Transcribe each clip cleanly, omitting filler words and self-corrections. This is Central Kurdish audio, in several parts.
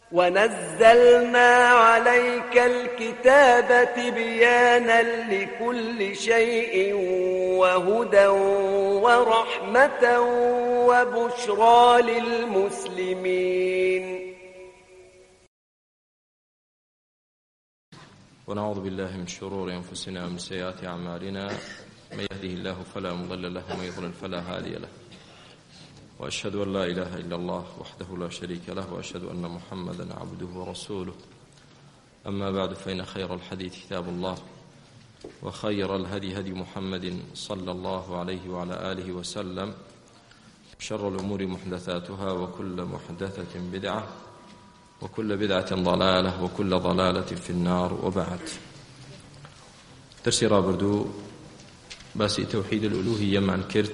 ونزلنا عليك الكتاب تبيانا لكل شيء وهدى ورحمة وبشرى للمسلمين. ونعوذ بالله من شرور أنفسنا ومن سيئات أعمالنا، من يهده الله فلا مضل له ومن يضلل فلا هادي له، وأشهد أن لا إله إلا الله وحده لا شريك له، وأشهد أن محمدا عبده ورسوله. أما بعد، فإن خير الحديث كتاب الله، وخير الهدي هدي محمد صلى الله عليه وعلى آله وسلم، شر الأمور محدثاتها، وكل محدثة بدعة، وكل بدعة ضلالة، وكل ضلالة في النار. وبعد، درسي رابردو باسی توحید الألوهیەمان کرد،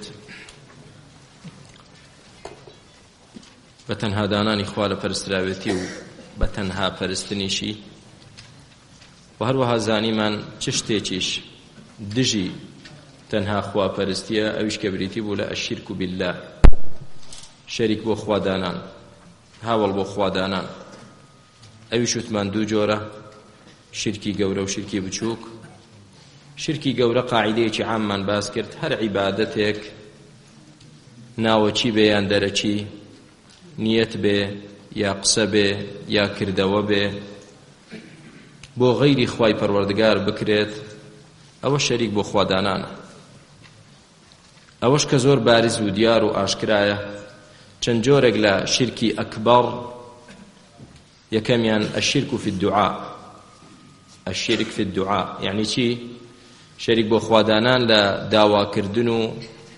بە تەنها دانانی خوا لە پەرستراوێتی و بە تەنها پەرستنیشی، و هەروەها زانیمان چ شتێکیش دژی تەنها خوا پەرستیە، ئەویش کە بریتی بوو لە ئەشیرک بالله، شەریک بۆ خوادانان، هاوڵ بۆ خوادانان. ئەویش وتمان دوو جۆرە، شرکی گەورە و شرکی بچووک. شرکی گەورە قاعیدەیەکی عاممان باس کرد، هەر عیبادەتێک ناوەچی بێ یان دەرەچی، نیەت بێ یا قسە بێ یا کردەوە بێ، بۆ غەیری خوای پەروەردگار بکرێت، ئەوە شەریک بۆ خوادانانە. ئەوەش کە زۆر بارز و دیار و ئاشکرایە. چەند جۆرێک لە شرکی ئەکبەر، یەکەمیان الشرك في الدعاء. الشرك في الدعاء یعنی چی؟ شەریک بۆ خوادانان لە داواکردن و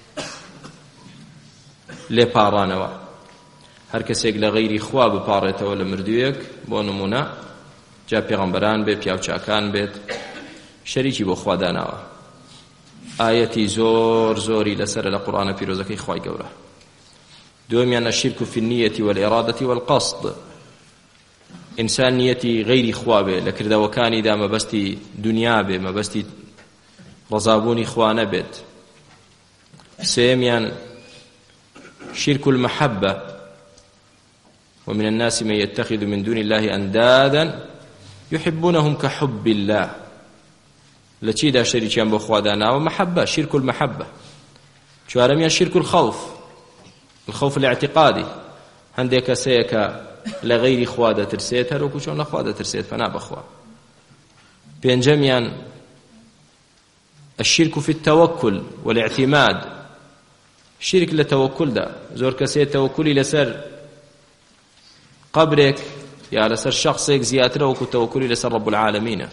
لێپاڕانەوە. هەر کەسێک لە غەیری خوا بپاڕێتەوە لە مردوویەک، بۆ نمونە جا پێغەمبەران بێت، پیاوچاکان بێت، شەریکی بۆ خواداناوە. ئاەتی زۆر زۆری لەسەر لە قورئانە پیرۆزەکەی خوای گەورە. دووەمیان الشرك في النية والإرادة والقصد. ئینسان نیەتی غەیری خوا بێ، لە کردەوەکانیدا مەبەستی دنیا بێ، مەبەستی ڕەزابوونی خوا نەبێت. سێمیان شرك المحبة، ومن الناس من يتخذ من دون الله أندادا يحبونهم كحب الله. لچی دا شەریکیان بۆ خوادانا و محبة، شرك المحبة. چوارەمیان شرك الخوف، الخوف الاعتقادي. هەندێک کەسەیەکە لە غەیری خوا دەترسێت، هەروەکو چۆن لە خوا دەترسێت، فەنا بەخوا. پێنجەمیان الشرك في التوكل والاعتماد. شرك لە تەوەکولدا، زۆر کەسێت تەوەکولی لەسەر قبرێک یا لەسەر شخصێک زیاترە وەکو تەوەکولی لەسەر رب العالمینە.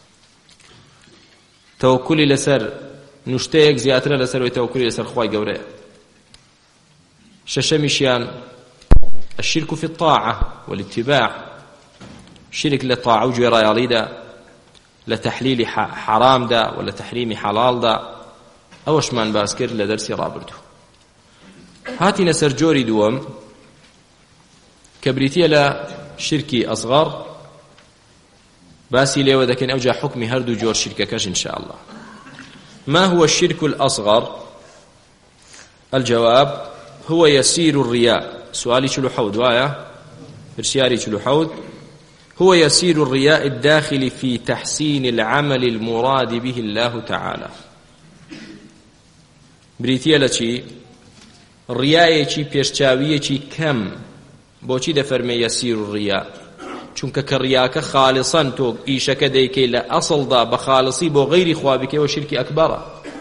تەوەکولی لەسەر نوشتەیەک زیاترە لەسەر تەوەکولی لەسەر خوای گەورەیە. شەشەمیشیان الشرك في الطاعة والاتباع. شرك للطاعة وجوێڕایاڵیدا، لە تەحلیلی حرامدا و لە تەحریمی حەڵاڵدا. ئەوەشمان باس کرد لە دەرسی ڕابردوو. هاتینە سەر جۆری دووەم کە بریتیە لە شرکی ئەصغەر. باسی لێوە دەکەین ئەوجا حکمی هەردوو جۆر شرکەکەش إن شاء الله. ما هو الشرك الأصغر؟ الجواب هو يسير الرياء. سؤالي چلو حود وايا، برسياري چلو حود. هو يسير الرياء الداخل في تحسين العمل المراد به الله تعالى. بريتيا لچی ڕیایەکی پێشچاویەکی کەم. بۆچی دەفەرمێ يسير الرياء؟ چونکە کە ڕیاکە خالصەن تۆ ئیشەکە دەیکەی لە ئەسڵدا بە خالصی بۆ غەیری خوا بکەیەوە شرکی ئەکبەرە.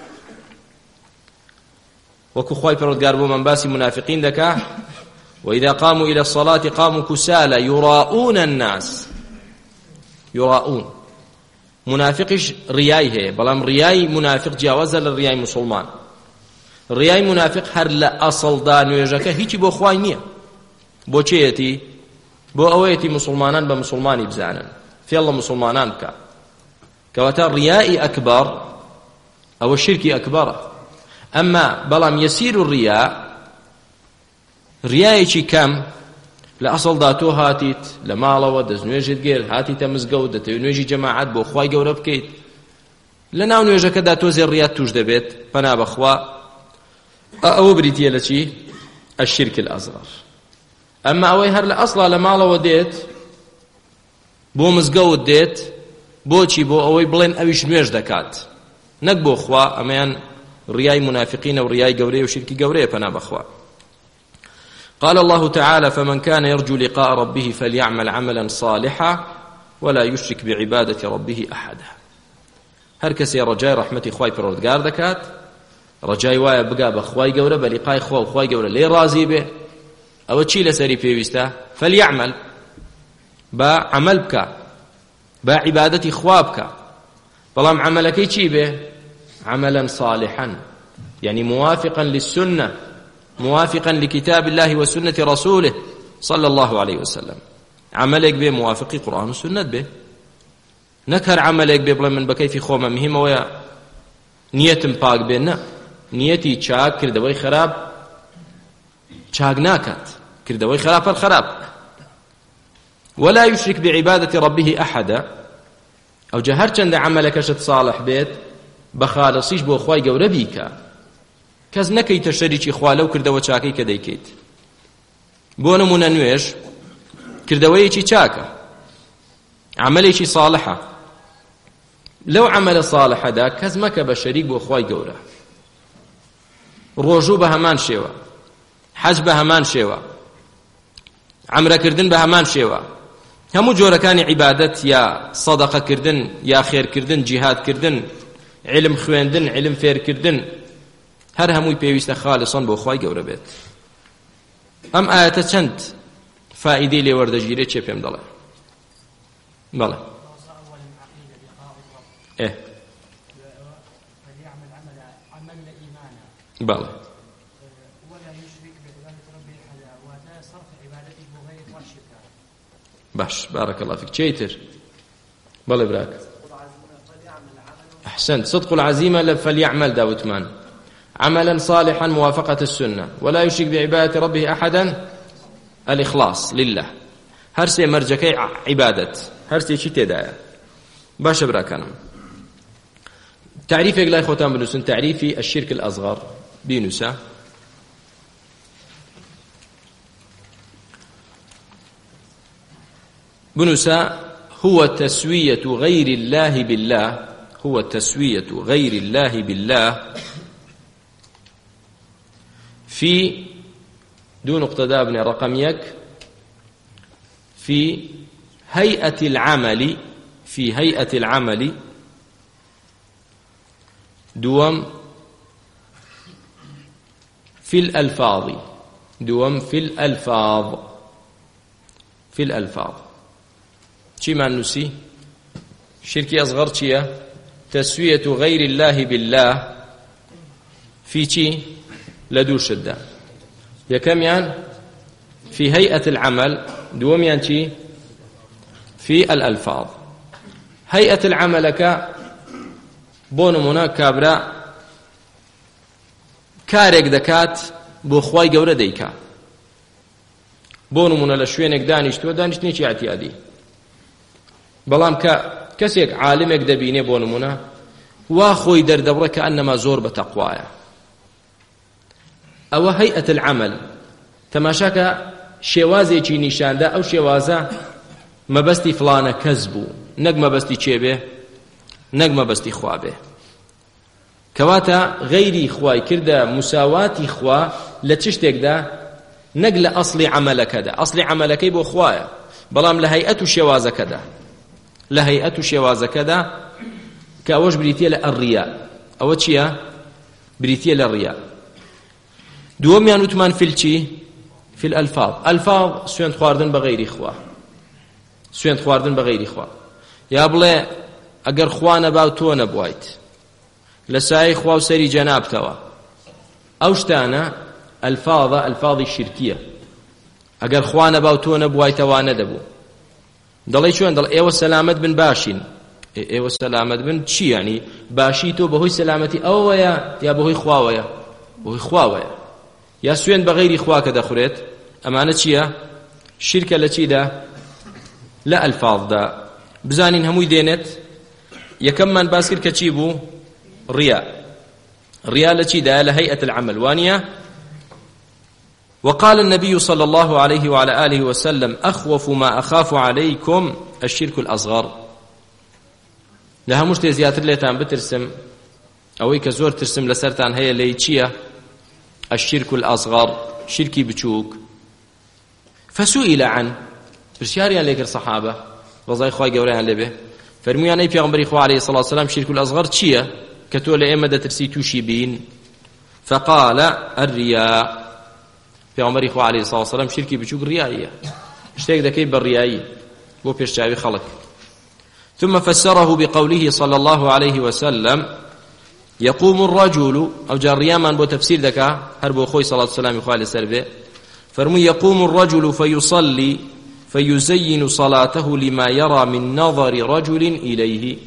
وەکو خوای پەروەردگار بۆ من باسی منافقین دەکا، وإذا قاموا إلى الصلاة قاموا كسالى يراؤون الناس. يراؤون. منافقش رياي هي، بلام رياي منافق جاوز للرياي مسلمان. رياي منافق هر لأصل دا نوێژەکە هیچی بۆ خوای نییە. بۆ چێتی؟ بۆ ئەوەیەتی مسلمانان بە مسلمانی بزانن، فێڵە مسلمانان بکە. کەواتە ڕیای ئەکبەر ئەوە شرکی ئەکبەرە. ئەمما بەڵام يسير الرياء، ڕیایەکی کەم لە ئەسڵدا تۆ هاتیت لە ماڵەوە دەستنوێژت گێر، هاتیتە مزگەوت دەتەوێت نوێژی جەماعەت بۆ خوای گەورە بکەیت، لە ناو نوێژەکەدا تۆ زێڕیات توش دەبێت، پەنا بەخوا. ئەوە بریتیە لە چی؟ الشرك الأصغر. ئەمما ئەوەی هەر لە ئەسڵا لە ماڵەوە دێت بۆ مزگەوت دێت بۆچی بۆ ئەوەی بڵێن ئەویش نوێژ دەکات نەک بۆ خوا ئەمەیان ڕیای منافقینە و ڕیای گەورەی و شرکی گەورەیە پەنا بەخوا. قال الله تعالى فمن كان يرجو لقاء ربه فليعمل عملا صالحا ولا يشرك بعبادة ربه أحدا. هر کەسێ ڕەجای ڕەحمەتی خوای پەروەردگار دەکات ڕەجای وایە بگا بە خوای گەورە بە لیقای خوا و خوای گەورە لێ ڕازی بێ ئەوە چی لەسەری پێویستە؟ فليعمل با عمل بکە با عیبادەتی خوا بکە بەڵام عملەکەی چی بێ؟ عملا صالحا يعني موافقا للسنة موافقا لكتاب الله وسنة رسوله صلى الله عليه وسلم. عملك به موافق قرآن والسنة به نكر عملك به بلا من بكيف خوما مهمة ويا نيتم باق بينا نيتي چاك كردوي خراب چاك ناكات كردوي خراب الخراب. ولا يشرك بعبادة ربه أحدا أو جهر چند عملك شد صالح بيت بخالصيش بو خواي قورا بيكا کەس نەکەیتە شەریکی خوا لەو کردەوە چاکەی کە دەیکەیت. بۆ نمونە نوێژ کردەوەیەکی چاکە عملێکی ساڵحە لەو عملە ساڵحەدا کەس مەکە بە شەریک بۆ خوای گەورە. ڕۆژوو بە هەمان شێوە حەج بە هەمان شێوە عەمرەکردن بە هەمان شێوە هەموو جۆرەکانی عیبادەت یا سەدەقەکردن یا خێرکردن جیهادکردن علم خوێندن علم فێرکردن هەر هەمووی پێویستە خالصان بۆ خوای گەورە بێت. ئەم ئاەتە چەند فائیدەی لێ وەردەگیرێت چێ پێم دەڵێ؟ بەڵێ بەڵێ باش بارك الله فيك چیتر بەڵێ براک أحسنت صدق العزيمة فليعمل داوتمان عملا صالحا موافقة السنة ولا يشرك بعبادة ربه أحدا الإخلاص لله هرسي مرجكي عبادة هرسي شي تدايا باش براكانم. تعريف لا إخوتان بنوسن تعريفي الشرك الأصغر بينوسا بنوسا هو تسوية غير الله بالله هو تسوية غير الله بالله في دون اقتداء ابن رقم يك في هيئة العمل دوم في الألفاظ شي ما نسي شركي أصغر شيء تسوية غير الله بالله في شي لدو شدة يكم يعني في هيئة العمل دوم يعني شي في الألفاظ. هيئة العمل بون منا كابرا كارك دكات بو خواي گەورە دەیکا بۆ نمونە لە شوێنێک دانیشتنێکی اعتیادی بەڵام کە کەسێک عالمێک دەبینێ بۆ نمونە وا خۆی دەردەبڕە کە ئەنەما زۆر بە تەقوایە ئەوە هەیئەت العەمەل تەماشاکە شێوازێکی نیشاندا ئەو شێوازە مەبەستی فلانە کەس بوو نەک مەبەستی چێ بێ نەک مەبەستی خوا بێ کەواتە غەیری خوای کردە مساواتی خوا لە چ شتێکدا نەک لە ئەسڵی عەمەلەکەدا ئەسڵی عەمەلەکەی بۆ خوایە بەڵام لە هەیئەت و شێوازەکەدا کە ئەوەش بریتیە لە ئەڕیا ئەوە چییە؟ بریتیە لە ڕیا. دووەمیان وتمان فیلچی فی الألفاظ ئەلفاظ سوێند خواردن بە غەیری خوا سوێند خواردن بە غەیری خوا یا بڵێ ئەگەر خوا نەبا و تۆ نەبوایت لە سایەی خوا و سەری جەنابتەوە ئەو شتانە ئەلفاظە ئەلفاظی شرکیە ئەگەر خوا نەبا و تۆ نەبوایتەوە نەدەبوو دەڵێ چۆن دەڵێ ئێوە سەلامەت بن باشین ئێوە سەلامەت بن چی یعنی باشی تۆ بەهۆی سەلامەتی ئەوەیە یا بەهۆی خواوەیە بەهۆی خواوەیە یا سوێن بە غەیری خوا کە دەخورێت ئەمانە چییە؟ شیرکە لە چیدا؟ لە ئەلفاظدا بزانین هەمووی دێنێت یەکەممان باس کرد کە چی بوو؟ ڕیا. ڕیا لە چیدا؟ لە هەیئەت العەمەل وانییە وقال النبي صلى الله عليه وعلى آله وسلم أخوف ما أخاف عليكم الشرك الأصغر لها مشتي زياتر ليتان بترسم أو كزور ترسم لسرتان هي ليتشيا الشرك الأصغر شركي بچوك فسئل عنه برشاريان ليكر صحابة وضعي خواهي قوريان لبه فرميان أي پیغمبر إخوة عليه الصلاة والسلام شرك الأصغر تشيا كتول إما ترسي توشي بين فقال الرياء پیغمبر إخوة عليه الصلاة والسلام شركي بچوك ريائية اشتاك دكي بالريائي بو بيشتاوي خلق ثم فسره بقوله صلى الله عليه وسلم يقوم الرجل أو جار ريامان بو تفسير دكا هربو أخوي صلى الله عليه وسلم إخوة لسربه فرمي يقوم الرجل فيصلي فيزين صلاته لما يرى من نظر رجل إليه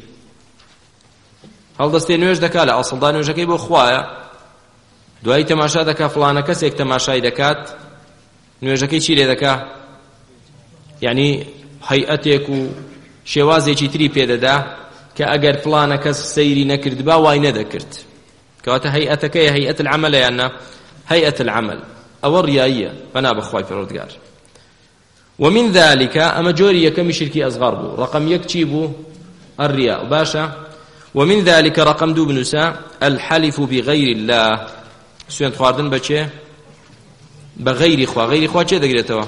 هل دستي نوێژ دەکا لە ئەسڵدا نوێژەکەی بۆ خوایە دوای تەماشا دەکا فڵانە کەسێک تەماشای دەکات نوێژەکەی چی لێ دەکا یعنی هەیئەتێک و شێوازێکی تری پێدەدا کە ئەگەر فڵانە کەس سەیری نەکرد با وای نەدەکرد کەواتە هەیئەتەکەی هەیئەت العەمەلە یاننا هەیئەت العەمەل ئەوە ڕیاییە بەنا بەخوای پەروەردگار ومن ذلك أما جوري يكمي شركي أصغر بو رقم يكتبو الرياء باشا ومن ذلك رقم دو بنساء الحلف بغير الله سوين خواردن بچه بغير خوا غير خوا چه دقريتوا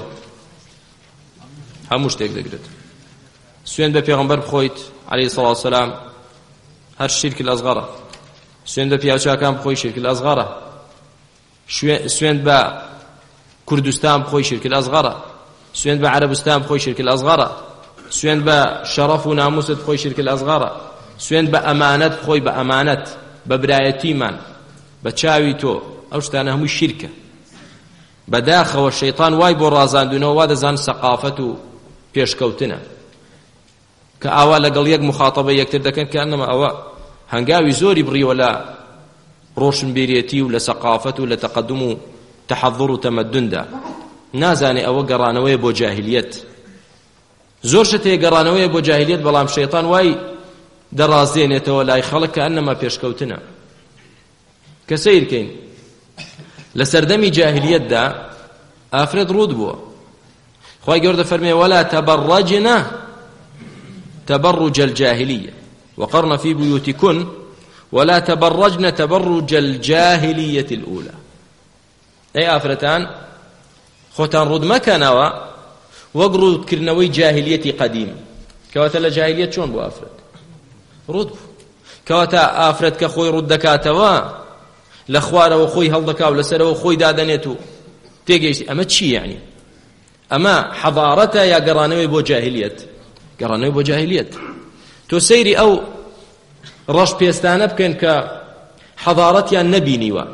هموش تيك دقريت سوين بپیغمبر بخويت عليه الصلاة والسلام هر الشرك الأصغر سوين بپیاوچا كان بخوي شرك الأصغر سوين با كردستان بخوي شرك الأصغر سوين بعربستان بخوي شرك الأصغر سوين بشرف وناموس بخوي شرك الأصغر سوين بأمانة بخوي بأمانة ببرايتي من بتشاوي تو أوشتانا هم الشركة بداخل والشيطان واي برازان دونه وهذا زان ثقافته بيشكوتنا كأول لقل يك مخاطبة يكتر دكان كأنما أوا هنقاوي زوري بري ولا روشن بيريتي ولا ثقافته ولا تقدمه تحضر تمدن دا نازاني أو قرانوية بو جاهليت زور شتي قرانوية بو جاهليت بلام شيطان واي درازين يتولاي خلق كأنما بيشكوتنا كسير كين لسردمي جاهليت دا أفرد رود بو خواهي قرد فرمي ولا تبرجنا تبرج الجاهلية وقرن في بيوتكن ولا تبرجن تبرج الجاهلية الأولى أي أفرتان خوتان رود مكانوا وقرود كرنوي جاهليتي قديم كواتا جاهلية شون بو أفرد رود بو كواتا أفرد كخوي رود دكاتوا لخوار وخوي هل دكا ولسر وخوي دادنيتو تيجي أما تشي يعني أما حضارته يا قرانوي بو جاهلية قرانوي بو جاهلية تو سيري أو رش بيستانه بكن كحضارتي النبي نيوا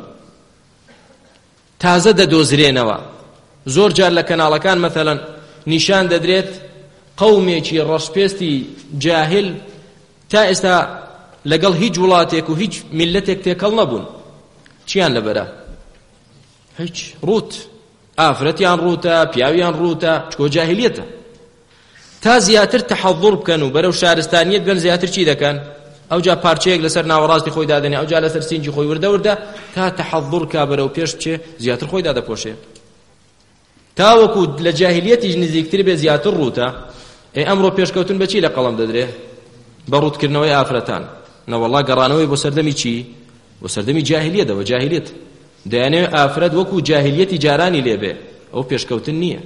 تازه دۆزرێنەوە زۆر جار لە کەناڵەکان مەثەڵەن نیشان دەدرێت قەومێکی ڕەشپێستی جاهل تا ئێستا لەگەڵ هیچ وڵاتێک و هیچ میلەتێک تێکەڵ نەبوون چیان لەبەرە هیچ ڕوت ئافرەتیان ڕوتە پیاویان ڕوتە چکۆ جاهلیەتە تا زیاتر تەحەضوڕ بکەن و بەرەو شارستانیەت بن زیاتر چی دەکەن ئەو جا پارچەیەک لەسەر ناوەڕاستی خۆی دادەنێ ئەو جا لەسەر سینجی خۆی وردە تا تەحەضوڕ کا بەرەو پێش بچێ زیاتر خۆی دادەپۆشێ تاوەکو لە جاهلیەتیش نزیکتر بێ زیاتر ڕوتە ئەمڕۆ پێشکەوتن بەچی لە قەڵەم دەدرێ بە ڕوتکردنەوەی ئافرەتان نەوەڵڵا گەڕانەوەی بۆ سەردەمی چی بۆ سەردەمی جاهلیەتەوە جاهلیەت دەیانێ ئافرەت وەکو جاهلیەتی جارانی لێبێ ئەو پێشکەوتن نییە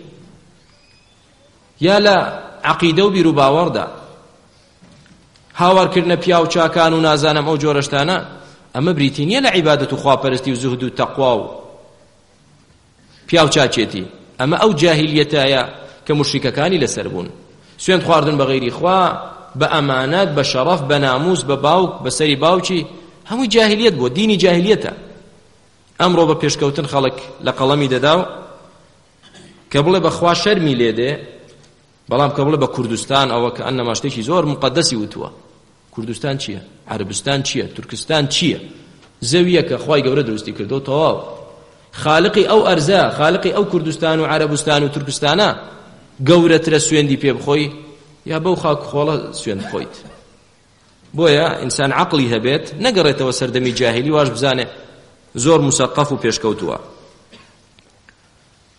یا لە عەقیدە و بیر و باوەڕدا هاوارکردنە پیاو چاکان و نازانم ئەو جۆرەشتانە ئەمە بریتی نییە لە عیبادەت و خواپەرستی و زوهد و تەقوا و پیاو چاچێتی ئەمە ئەو جاهلیەتایە کە موشریکەکانی لەسەر بوون سوێند خواردن بە غەیری خوا بە ئەمانەت بە شەڕەف بە ناموس بە باوک بە سەری باوکی هەمووی جاهلیەت بووە دینی جاهلیەتە ئەمڕۆ بە پێشکەوتن خەڵک لە قەڵەمی دەدا و کە بڵێ بەخوا شەرمی لێدێ بەڵام کە بڵێ بە کوردستان ئەوە کە ئەنەما شتێکی زۆر مقەدەسی وتووە کوردستان چییە عەرەبستان چییە تورکستان چییە زەویە کە خوای گەورە دروستی کردەوە تەواو خالقی ئەو ئەرزە خالقی ئەو کوردستان و عەرەبستان و تورکستانە گەورەترە سوێندی پێ بخۆی یا بەو خاک خۆڵە سوێند بخۆیت بۆیە ئینسان عەقڵی هەبێت نەگەڕێتەوە سەردەمی جاهلی واش بزانێ زۆر مسەقەف و پێشکەوتووە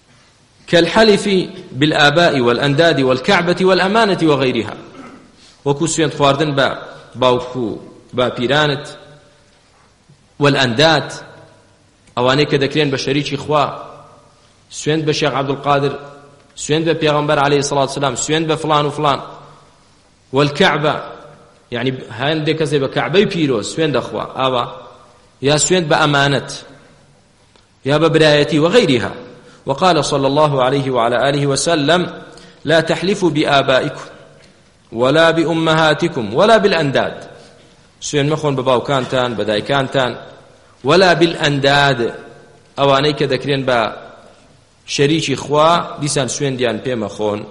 كالحلف بالآباء والأنداد والكعبة والأمانة وغيرها وكو سوين خواردن با باوكو با بيرانت والأنداد أواني كدكرين بشريك خوا سوين بشيخ عبد القادر سوين ببيغمبر عليه الصلاة والسلام سوين بفلان وفلان والكعبة يعني هندك زي بكعبة بيروس سوين دخوا أوا يا سوين بأمانة يا ببرايتي وغيرها. وقال صلى الله عليه وعلى آله وسلم لا تحلفوا بآبائكم ولا بأمهاتكم ولا بالأنداد سوين مخون بباوكانتان بدايكانتان ولا بالأنداد أواني كذكرين با شريك خوا ديسان سوين ديان بيما خون.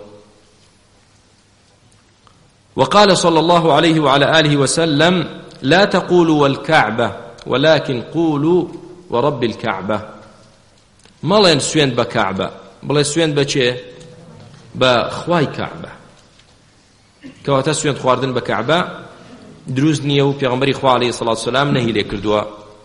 وقال صلى الله عليه وعلى آله وسلم لا تقولوا والكعبة ولكن قولوا ورب الكعبة مالين سوين بكعبة بلا سوين بچه بخواي كعبة كواتا سوين خواردن بكعبة دروز نيو پیغمبري خوا عليه الصلاة والسلام نهي لكردوا.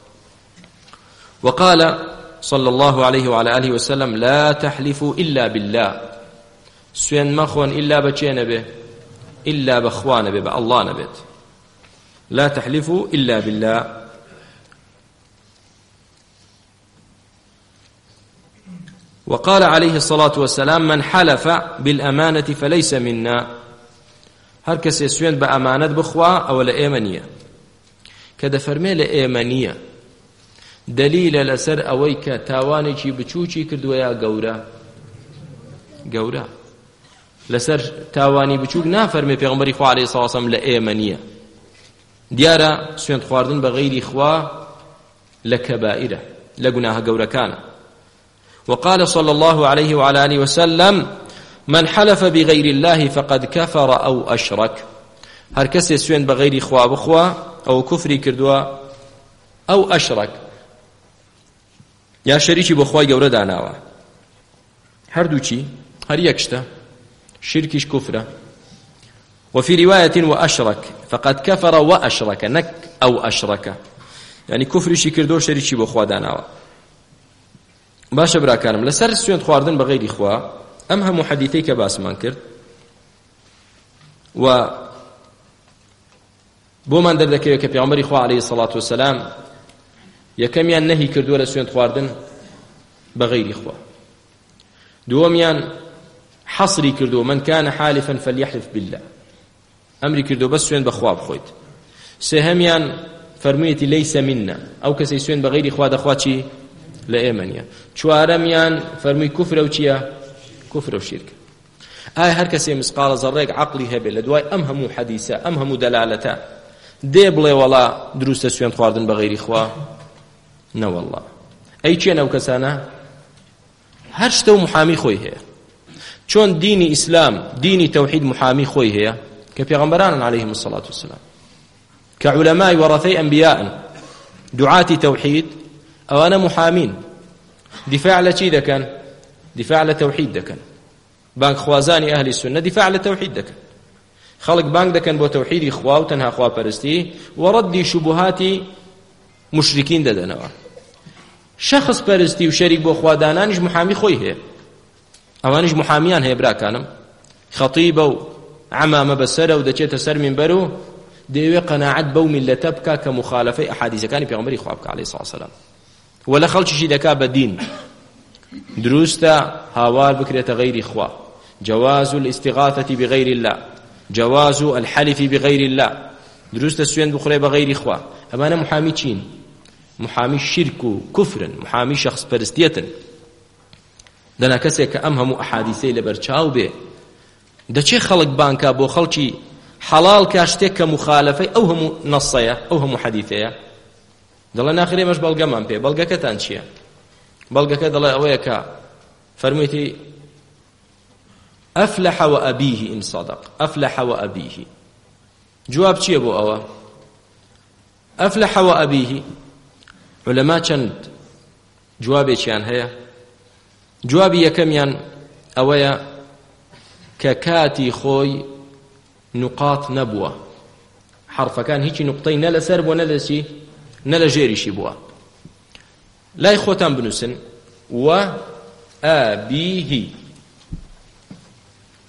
وقال صلى الله عليه وعلى آله وسلم لا تحلفوا إلا بالله سوين مخون إلا بچه نبه إلا بخوا نبه بالله نبت لا تحلفوا إلا بالله. وقال عليه الصلاة والسلام من حلف بالأمانة فليس منا هر کسی سوين بأمانت بخوا أو لأيمانية كده فرمي لأيمانية دليل لسر أويك تاواني چي بچوچي كردويا قورا لسر تاواني بچوك نافرمي پیغمبري خوا عليه الصلاة والسلام لأيمانية ديارة سوين خواردن بغير خوا لكبائرة لقناها قورا كان. وقال صلى الله عليه وعلى آله وسلم من حلف بغير الله فقد كفر أو أشرك هر کسی سوين بغير خوا بخوا أو كفري كردوا أو أشرك يا شريكي بخواي قورا داناوا هر دوچي هر يكشتا شركش كفرة. وفي رواية وأشرك فقد كفر وأشرك نك أو أشرك يعني كفرشي كردو شريكي بخوا داناوا. باشا براكانم لسر سوين خواردن بغير خوا أم هم حديثي كباسمان كرد و بومان دردكي كبيغمبري خوا عليه الصلاة والسلام يكميان نهي كردو لسوين خواردن بغير خوا دوميان حصري كردو من كان حالفا فليحلف بالله أمري كردو بس سوين بخوا بخويت. سهميان فرميتي ليس منا أو كسي سوين بغير خوا دخواتي لأيمانيا. چوارميان فرمي كفر وچيا كفر وشرك. هر کسی مسقال ذريك عقلي هبه لدواي أمهم حديثة أمهم دلالة دي بلي ولا دروس سوين خواردن بغير خوا نو والله أي چين أو كسانا هر شتو محامي خوي هي چون ديني إسلام ديني توحيد محامي خوي هي كبيغمبران عليهم الصلاة والسلام كعلماء ورثي أنبياء دعاة توحيد أو أنا محامين دفاع لشي دكان دفاع لتوحيد دكان بانك خوازاني أهل السنة دفاع لتوحيد دكان خلق بانك دكان بو توحيد إخوة وتنها أخوة برستي وردي شبهات مشركين ددنوا شخص برستي وشريك بو أخوة دانانيش محامي خوي هي أوانيش محاميان هي براكانم خطيبة وعمامة بسرة ودكيت سر من برو ديوي قناعت بو من لتبكى كمخالفة أحاديث كان بيغمبري خوابك عليه الصلاة والسلام ولا خلش شي دكا بدين دروستا هاوار بكرة غير إخوة جواز الاستغاثة بغير الله جواز الحلف بغير الله دروستا سوين بخري بغير إخوة أما أنا محامي چين محامي شرك كفر محامي شخص برستية دنا كسي كأمهم أحاديثي لبرچاو به دا چه خلق بانكا بو خلچي حلال كاشتك مخالفة أو هم نصية أو هم حديثية دڵە ناخرێ مەش بەڵگەمان پێ بەڵگەکەتان چییە؟ بەڵگەکە دەڵێ ئەوەیە کە فەرموویەتی ئەفلەح وەئەبیه ئین صەدەق ئەفلەح وەئەبیه جواب چییە بۆ ئەوە؟ ئەفلەح وەئەبیه عولەما چەند جوابێکیان هەیە جوابی یەکەمیان ئەوەیە کە کاتی خۆی نقاط نەبووە حرفەکان هیچی نقطەی نە لەسەر بووە نە لەچی نە لە ژێریشی بووە لای خۆتان بنووسن و ئەبیه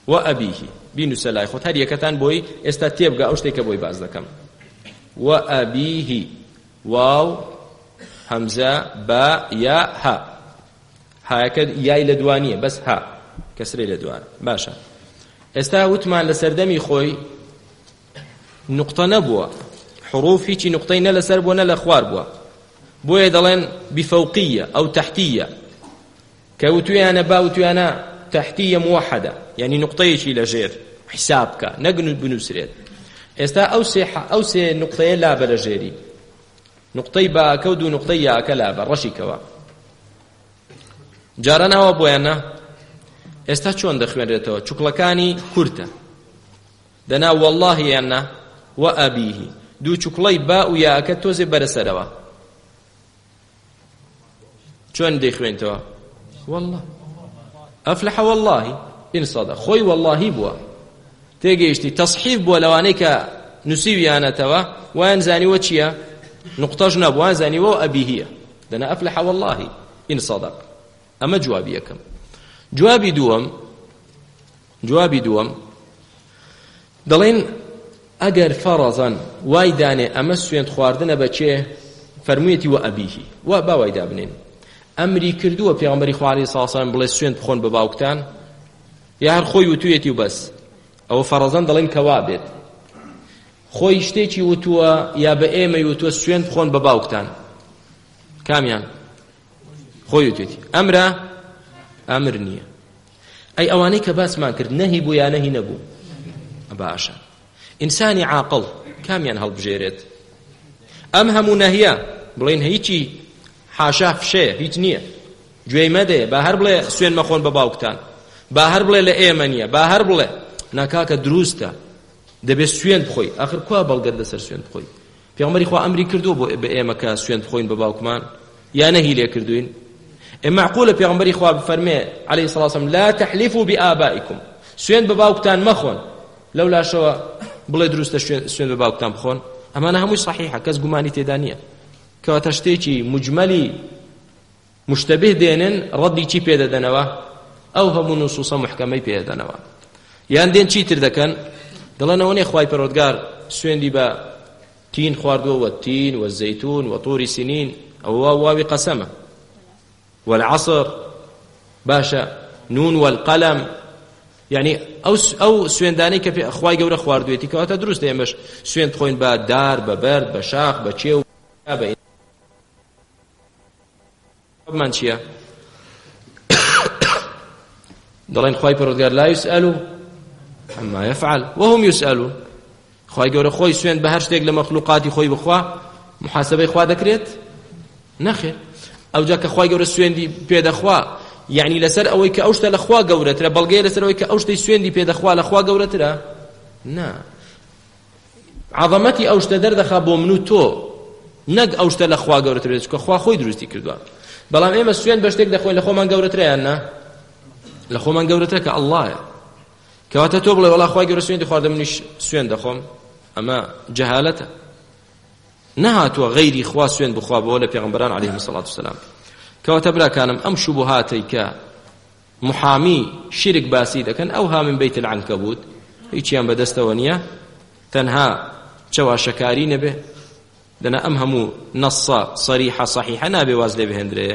وأبيه بینوسە لای خۆت هەر یەکەتان بۆی ئێستا تێبگە ئەو شتێکە بۆی باز دەکەم وأبيه واو همزة با يا ها هاکە یای لە دوانیە بەس ها کەسرەی لە دوان باشە ئێستا وتمان لە سەردەمی خۆی نقطە نەبووە حروف هیچی نقطەی نە لەسەر بووە نە لە خوار بووە بۆیە دەڵێن بفەوقیە ئەو تەحتیە کە وتویانە با وتویانە تەحتیە موحەدە یعنی نقطەیەکی لە ژێر حساب بکە نەگنوت بنووسرێت ئێستا ئەو سێ نقطەیە لابە لە ژێری نقطەی باکە و دوو نقطەی یاکە لابە ڕەشیکەوە جاران ئەوە بۆیانە ئێستا چۆن دەخوێنرێتەوە چوکڵەکانی کورتە دەنا والله یاننا وأبيه دوو چوکڵەی با و یاکە تۆزێ بەرەسەرەوە چۆن دەیخوێنتەوە والله ئەفلح والله ئین سەدەق خۆی واللهی بووە تێگەیشتی تەصحیف بووە لەوانەی کە نووسیویانەتەوە وایان زانیوە چییە نقطەش نەبوو وایان زانیوە ئەبیهیە دەنا ئەفلح والله ئین سەدەق ئەمە جوابی یەکەم جوابی دووەم دەڵێن ئەگەر فەرەزەن وای دانێ ئەمە سوێند خواردنە بەچێ فەرموویەتی وە ئەبیهی وا باوای دابنێن ئەمری کردووە پێغەمبەری خوا عەلەیهی سەڵاتو وسەلام بڵێ سوێند بخۆن بە باوکتان یا هەر خۆی وتوویەتی و بەس ئەوە فەرەزەن دەڵێن کەوا بێت خۆی شتێکی وتووە یا بە ئێمەی وتووە سوێند بخۆن بە باوکتان کامیان خۆی وتوێتی ئەمرە ئەمر نییە ئەی ئەوانەی کە باسمان کرد نەهی بوو یا نەهی نەبوو باشە ئینسانی عاقڵ کامیان هەڵبژێرێت ئەم هەموو نەهیە بڵێن هیچی حاشا فشەیە هیچ نییە گوێی مەدەیە با هەر بڵێ سوێن مەخۆن بە باوکتان با هەر بڵێ لە ئێمە نییە با هەر بڵێ ناکاکە دروستە دەبێت سوێن بخۆی آخر کوا بەڵگەت لەسەر سوێن بخۆی پێغەمبەری خوا ئەمری کردووە بۆ ئێمە کە سوێن بخۆین بە باوکمان یا نەهی لێ کردوین معقولە پێغەمبەری خوا بفەرمێ عەلەیهی سەڵاتو وسەلام لا تحلفوا بآبائکم سوێن بە باوکتان مەخۆن لەولاشەوە بڵێ دروستە سوێن بە باوکتان بخۆن ئەمانە هەمووی صحیحە کەس گومانی تێدا نییە کەواتە شتێکی مجمەلی مشتبه دێنن ڕەدی چی پێدەدەنەوە ئەو هەموو نوسوسە محکەمەی پێدەدەنەوە یان دێن چیتر دەکەن دەڵێن ئەوەنێ خوای پەروەردگار سوێندی بە تین خواردووە تین والزەیتون وطوری سینین ئەوە واوی قەسەمە والعصر باشە نون والقلم يعني ئەو سوێندانەی کە خوای گەورە خواردوێتی کەواتە دروستە ئێمەش سوێند بخۆین بە دار بە بەرد بە شاخ بە چێو من چییە دەڵێن خوای پەروەردگار لا يسأل عما يفعل وهم يسألون خوای گەورە خۆی سوێند بە هەر شتێک لە مەخلوقاتی خۆی بخوا محاسبەی خوا دەکرێت نەخێر ئەوجا کە خوای گەورە سوێندی پێدەخوا یعنی لەسەر ئەوەی کە ئەو شتە لە خوا گەورەترە بەڵگەیە لەسەر ئەوەی کە ئەو شتەی سوێندی پێدەخوا لە خوا گەورەترە نا عەظەمەتی ئەو شتە دەردەخا بۆ من و تۆ نەک ئەو شتە لە خوا گەورەترە چونکە خوا خۆی دروستی کردووە بەڵام ئێمە سوێن بە شتێک دەخۆین لە خۆمان گەورەترە یان نا لە خۆمان گەورەترە کە ئەڵڵایە کەواتە تۆ بڵێ وەڵا خوای گەورە سوێندی خواردە منیش سوێن دەخۆم ئەمە جەهالەتە نەهاتووە غەیری خوا سوێن بخوا بەوە لە پێغەمبەران عەلەیهیمۇ الصەلاة والسەلام کەواتە براکانم ئەم شوبهاتەی کە محامی شرک باسی دەکەن ئەو ها من بەیت العنکەبوت هیچیان بەدەستەوە نییە تەنها چەواشەکاری نەبێ دەنا ئەم هەموو نەسە سەریحە صەحیحە نابێ واز لێ بهێندرێ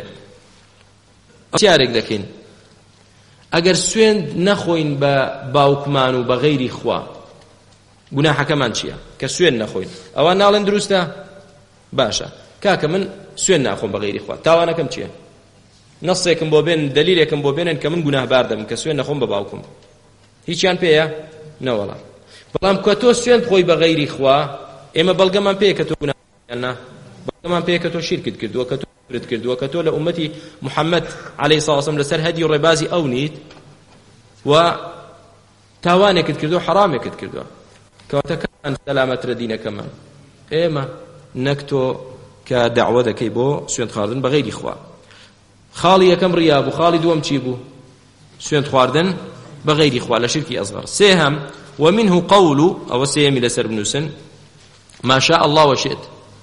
چیارێک دەکەین ئەگەر سوێند نەخۆین بە باوکمان و بە غەیری خوا گوناحەکەمان چییە کە سوێن نەخۆین ئەوان ناڵێن دروستە باشە کاکە من سوێن ناخۆم بە غەیری خوا تاوانەکەم چییە نەسێکم بۆ بێن دلیلێکم بۆ بێنن کە من گوناهبار دەبم کە سوێن نەخۆم بە باوکم هیچیان پێیە نەوەڵا بەڵام کە تۆ سوێن بخۆی بە غەیری خوا ئێمە بەڵگەمان پێیە کە تۆ گوناهبارە بەڵگەمان پێیە کە تۆ شیرکت کردووە کە تۆ فرد کردووە کە تۆ لە ئومەتی محەممەد عەلەیهی سەڵاتو وسەلام لەسەر هەدی و ڕێبازی ئەو نیت و تاوانێکت کردووە حەرامێکت کردووە کەواتە کەمان سەلامەترە دینەکەمان ئێمە نەک تۆ کە دەعوە دەکەی بۆ سوێند خواردن بە غەیری خوا خاڵی یەکەم ڕیا بوو خاڵی دووەم چی بوو سوێند خواردن بە غەیری خوا لە شرکی ئەزغەر سێهەم ومنه قول ئەوە سێمی لەسەر بنووسن ما شاء الله وشئت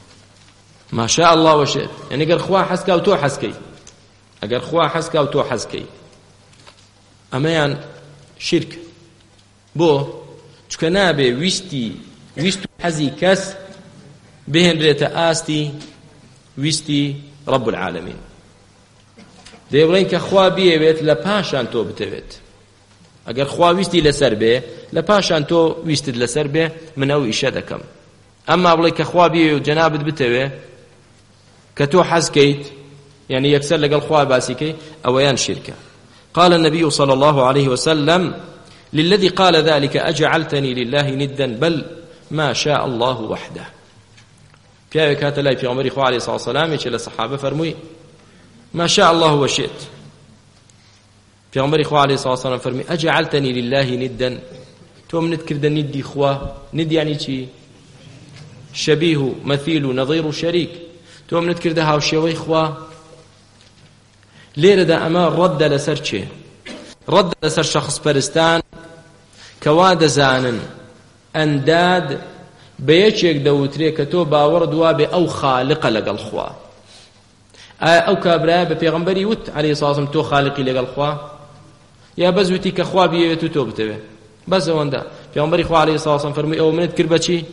ما شاء الله وشئت يعني اگر خوا حسكا و تو حسكي اگر خوا حسكا و تو حسكي اما يعني شرك بۆ چکە نابێ ویست و حەزی کەس بهێنرێتە ئاستی ویستی رب العالمین. دەیڵێن کە خوا بیەوێت لە پاشان تۆ بتەوێت. ئەگەر خوا ویستی لەسەر بێ لە پاشان تۆ ویستت لەسەر بێ من ئەو ئیشە دەکەم. ئەمما بڵێ کە خوا بیەوێ و جەنابت بتەوێ کە تۆ حەزکەیت يعني يكسر لقال خواه باسيكي أويان شركة. قال النبي صلى الله عليه وسلم للذي قال ذلك أجعلتني لله ندا بل ما شاء الله وحده. في كانت لا في عمر خواه عليه الصلاة والسلام يقول الصحابة فرمي ما شاء الله وشئت. في عمر خواه عليه الصلاة والسلام فرمي أجعلتني لله ندا. توم نذكر ده ندي خواه ند يعني شي شبيه مثيل نظير شريك. توم نذكر ده هاوشيوي خواه لێرەدا ئەمە ڕەدە لەسەر چێ؟ ڕەدە لەسەر شەخص پەرستان کەوا دەزانن ئەنداد بە یەکێک دەوترێ کە تۆ باوەڕت وا بێ ئەو خالقە لەگەڵ خوا. ئایا ئەو کابرایە بە پێغەمبەری وت عەلەیهی سڵاو وسەلام تۆ خالقی لەگەڵ خوا؟ یا بەس وتی کە خوا بیەوێت و تۆ بتەوێ؟ بەس ئەوەندە. پێغەمبەری خوا عەلەیهی سڵاو وسەلام فەرمووی ئەوە منت کرد بە چی؟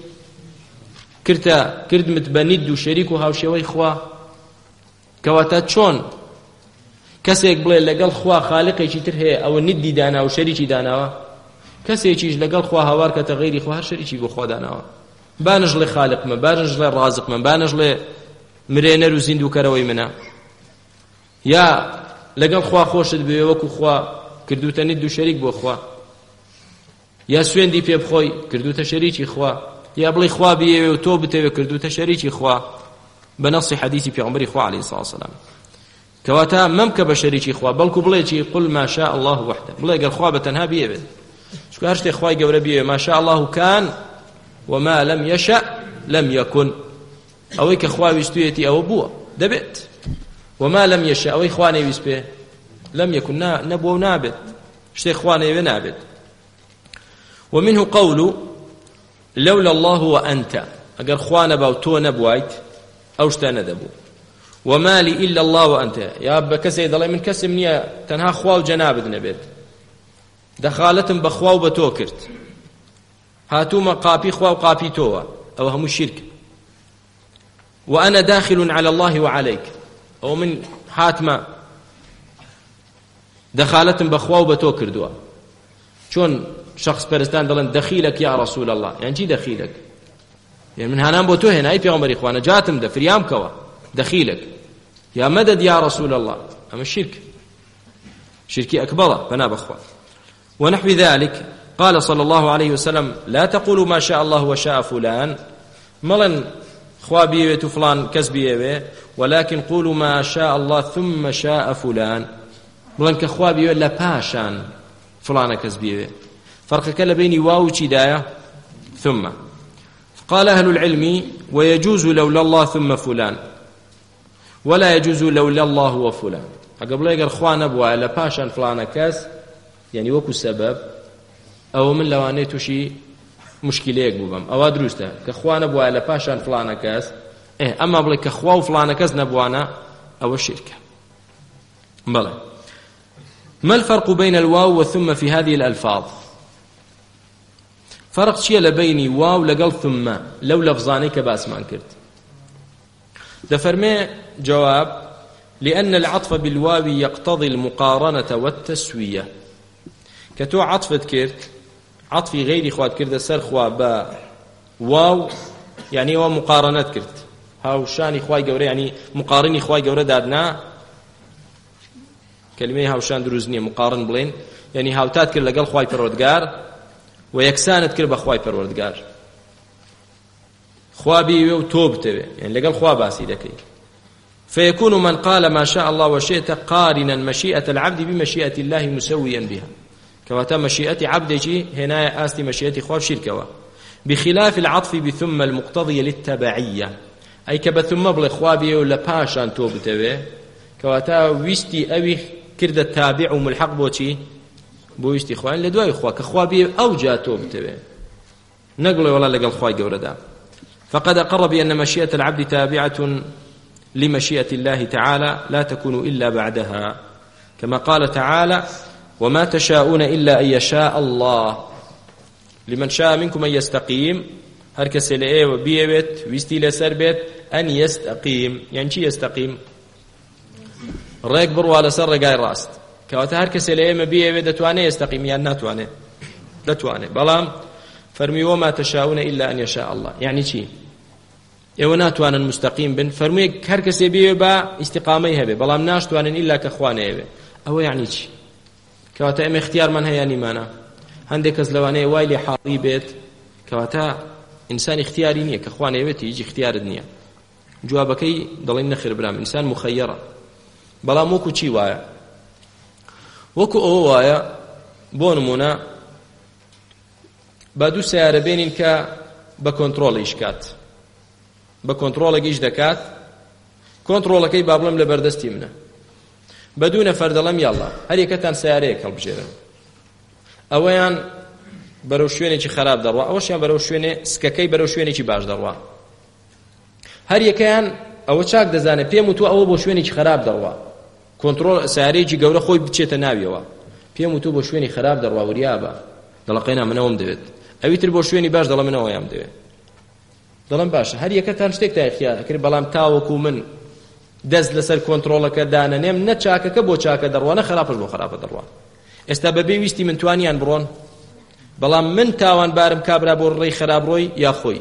کردمت بە نیت و شەریک و هاوشێوەی خوا. کەواتە چۆن کەسێک بڵێ لەگەڵ خوا خالقێکی تر هەیە ئەوە ندی دانا و شەریکی داناوە؟ کەسێکیش لەگەڵ خوا هاوار کەتە غەیری خوا هەر شەریکی بۆ خوا داناوە. بانش لێ خالقمە، بانش لێ ڕازقمە، بانش لێ مرێنەر و زیندووکەرەوەی منە. یا لەگەڵ خوا خۆشت بێ وەکو خوا کردوتە ند و شەریک بۆ خوا. یا سوێندی پێ بخۆی کردوتە شەریکی خوا. یا بڵێ خوا بیەوێ و تۆ بتەوێ کردوتە شەریکی خوا بە نەسی حەدیثی پێغەمبەری خوا عەلەیهی سڵاو وسەلام. کەواتە مەمکە بە شەریکی خوا بەڵکو بڵێ چی قل ما شاء الله وحده. بڵێ گەر خوا بەتەنها بیەوێت چونکە هەر شتێک خوای گەورە بیەوێ ما شاء الله كان وما لم يشأ لم يكن. ئەوەی کە خوا ویستویەتی ئەوە بووە دەبێت. وما لم يشأ ئەوەی خوا نەویست پێ لم يكن نەبووە و نابێت. شتێک خوا نەوێ نابێت. ومنه قول لولا الله وأنت. ئەگەر خوا نەبا و تۆ نەبوایت ئەو شتە نەدەبوو. وما لي إلا الله وأنت. يا بكسي دلي من كسم نية تنها خوا وجنابد نبيت دخالتم بخوا وبتوكرت هاتوما قابي خوا وقابي توا أو هم الشرك. وأنا داخل على الله وعليك أو من هاتما دخالتم بخوا وبتوكر دوا. شون شخص برستان دلن دخيلك يا رسول الله يعني جي دخيلك يعني من هنام بوتو هنا أي في عمر إخوانا جاتم ده فريام كوا دخيلك يا مدد يا رسول الله. أما الشرك شركي أكبر فنا بخوا. ونحو ذلك قال صلى الله عليه وسلم لا تقولوا ما شاء الله وشاء فلان ملن خوابي فلان كسبي ولكن قولوا ما شاء الله ثم شاء فلان ملن كخوابي لا باشان فلان كسبي. فرق كلا بين واو تشدايا ثم. قال أهل العلم ويجوز لولا الله ثم فلان ولا يجوز لولا الله وفلان. قبل يقول خوان أبوه لباشان فلان كاس يعني وكو سبب أو من لوانيتو شي مشكلة يقبهم أو دروسته كخوان أبوه لباشان فلان كاس أما بلي كخوا فلان كاس نبوانا أو الشركة. بلى ما الفرق بين الواو وثم في هذه الألفاظ؟ فرق شيء لبيني واو لقل ثم لو لفظاني كباس ما انكرت دفرمي جواب لأن العطف بالواو يقتضي المقارنة والتسوية. كتو عطفت كرت عطفي غير خوات كرت سر خوا با واو يعني هو مقارنة كرت هاو شاني خواي قوري يعني مقارني خواي قوري دادنا كلمة هاو شان دروزنية مقارن بلين يعني هاو تات كر لقل خواي پروردگار ويكسانت كر بخواي پروردگار خوا بيوي وتوبته يعني لقل خوا باسي دكي. فيكون من قال ما شاء الله وشئت قارنا مشيئة العبد بمشيئة الله مسويا بها. كواتا مشيئة عبدك هنا آستي مشيئة خوا شركوا بخلاف العطف بثم المقتضية للتبعية أي كبثم بل خوا بيوي ولا باشان توبته كواتا ويستي أوي كرد التابع وملحق بوشي بويستي خوان لدواي خوا كخوا بيوي أو جا توبته نقول والله لقل خوا قوردا. فقد أقر بأن مشيئة العبد تابعة لمشيئة الله تعالى لا تكون إلا بعدها كما قال تعالى وما تشاءون إلا أن يشاء الله لمن شاء منكم أن يستقيم هر کەسێ لە ئێوە بیەوێت ویستی لەسەر بێت ئەن یەستەقیم یان چی یەستەقیم ڕێک بڕوا لەسەر ڕێگای ڕاست کەواتە هەر کەسێ لە ئێمە بیەوێت دەتوانێت یەستەقیم یان ناتوانێت دەتوانێت بەڵام فەرمی وما تشاؤون إلا أن يشاء الله يعني چی ئێوە ناتوانن مستەقیم بن فەرموویە هەر کەسێ بیەوێ بە ئیستیقامەی هەبێ بەڵام ناشتوانن ئیلا کە خوا نەیەوێ ئەوە یعنی چی کەواتە ئێمە اختیارمان هەیە نیمانە هەندێک کەس لەوانەیە وای لێ حاڵی بێت کەواتە ئینسان اختیاری نییە کە خوا نەیەوێت هیچ اختیارت نییە جوابەکەی دەڵێن نەخێر برام ئینسان مخەیەرە بەڵام وەکو چی وایە وەکو ئەوە وایە بۆ نمونە با دوو سیارە بێنین کە بە کۆنتڕۆڵیش کات بە کۆنتڕۆڵێکیش دەکات کۆنتڕۆڵەکەی با بڵێم لە بەردەستی منە بە دوو نەفەر دەڵێم یاڵڵا هەر یەکەتان سیارەیەک هەڵبژێرن ئەوەیان بەرەو شوێنێکی خراپ دەڕوا ئەوەشیان بەرەو شوێنێ سکەکەی بەرەو شوێنێکی باش دەڕوا هەر یەکەیان ئەوە چاک دەزانێت پێم وتووە ئەوە بۆ شوێنێکی خراپ دەڕوا کۆنتڕۆڵ سیارەیەکی گەورە خۆی بچێتە ناویەوە پێم وتووە بۆ شوێنی خراپ دەڕوا وریابە دەڵە قەینا منەوەم دەوێت ئەویتر بۆ شوێنی باش دەڵە منەوەیام دەوێت دەڵم باشە هەر یەکەتان شتێکتان اختیار کرد بەڵام تاوەکو من دەست لەسەر کۆنتڕۆڵەکە دانەنێم نە چاکەکە بۆ چاکە دەڕوا نە خراپەش بۆ خراپە دەڕوا ئێستا بەبێ ویستی من توانیان بڕۆن بەڵام من تاوانبارم کابرا بۆ ڕێی خراپ ڕۆی یا خۆی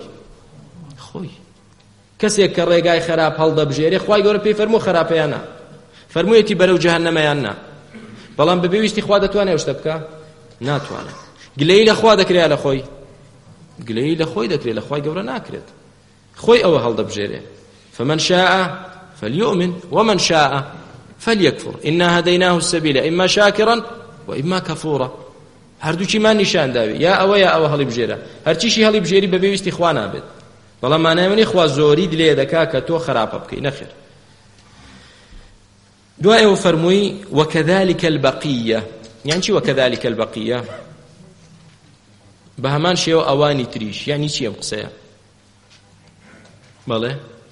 کەسێک کە ڕێگای خراپ هەڵدەبژێرێ خوای گەورە پێی فەرموو خراپەیانە فەرموویەتی بەرەو جەهەنەمەیان نا بەڵام بەبێ ویستی خوا دەتوانێت ئەو شتە بکە ناتوانێت گلەیی لە خوا دەکرێت لە خۆی گلەیی لە خۆی دەکرێت لە خوای گەورە ناکرێت خۆی ئەوە هەڵدەبژێرێ فمن شاء فليؤمن ومن شاء فليكفر إنا هديناه السبيل إما شاكرا وإما كفورا هەردووچیمان نیشان داوی یا ئەوە یا ئەوە هەڵی بژێرە هەرچیشی هەڵی بژێری بەبێ ویستی خوا نابێت بەڵام مانایوەنی خوا زۆری لێ دەکا کە تۆ خراپە بکەی نەخێر دوای ئەوە فەرمووی وكذلك البقية يعني چی وكذلك البقية بە هەمان شێوە ئەوانی تریش یعنی چی ئەم قسەیە بەڵێ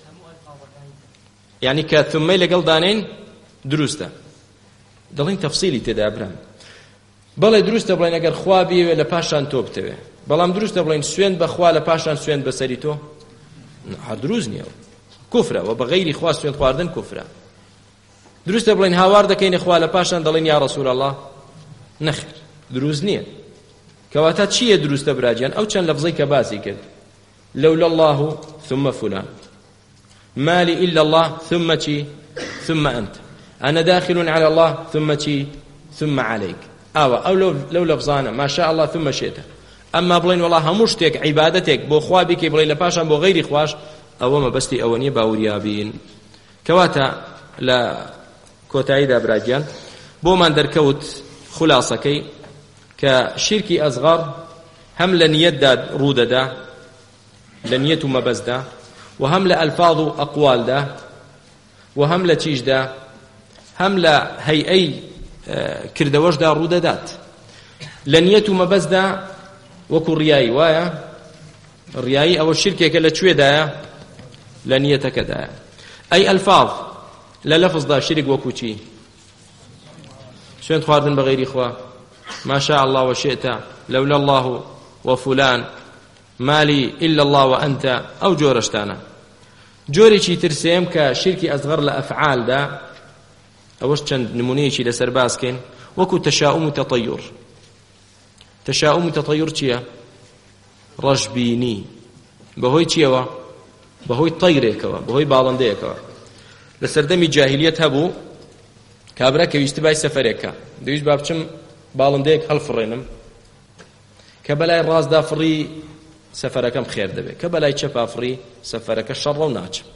یعنی کە ثمەی لەگەڵ دانین دروستە دەڵێن تەفسیلی تێدا برام بەڵێ دروستە بڵێن ئەگەر خوا بیەوێ لە پاشان تۆ بتەوێ بەڵام دروستە بڵێن سوێند بەخوا لە پاشان سوێند بەسەری تۆ هەر دروست نییە کوفرە و بە غەیری خوا سوێند خواردن کوفرە دروستە بڵێن هاوار دەکەینە خوا لە پاشان دەڵێن یا ڕەسوول الله نەخێر دروست نییە کەواتە چییە دروستە براجیان ئەو چەند لەفزەی کە باسی کرد لولا الله ثم فلان مالي إلا الله ثم چی ثم أنت أنا داخل على الله ثم چی ثم عليك أو لو لفظانا ما شاء الله ثم شئت أما بڵێن والله هەموو شتێک عیبادەتێک بۆ خوا بکەی بڵێ لە پاشان بۆ غەیری خواش ئەوە مەبەستی ئەوە نییە باوریابین کەواتە لە کۆتاییدا براگیان بۆمان دەرکەوت خولاسەکەی کە شیرکی ئەزغەر هەم لە نیەتدا ڕوودەدا لە نیەت و مەبەستدا و هەم لە ئەلفاظ و ئەقوالدا و هەم لە چیشدا هەم لە هەیئەی کردەوەشدا ڕوودەدات لە نیەت و مەبەستدا وەکو ڕیایی وایە ڕیایی ئەوە شیرکێکە لە کوێدایە لە نیەتەکەدایە ئەی ئەلفاظ لە لەفزدا شیرک وەکو چی سوێند خواردن بە غەیری خوا ما شاء الله وشئت لولا الله وفلان مالي إلا الله وأنت أو جورشتانا جوري چی ترسیم کە شرکی ئەزغەر لە ئەفعالدا ئەوەش چەند نمونەیەکی لەسەر باسکەین وەکو تەشاؤم و تەطەیور تەشاؤم و تەطەیور چییە ڕەشبینی بەهۆی چیەوە بەهۆی تەیرێکەوە بەهۆی باڵندەیەکەوە لە سەردەمی جاهیلیەت هەبوو کابرا کە ویستی بای سەفەرێکە دەویست با بچم باڵندەیەک هەڵفڕێنم کە بەلای ڕاستدا فڕی سەفەرەکەم خێر دەبێت کە بەلای چەپا فڕی سەفەرەکە شەڕە و ناچم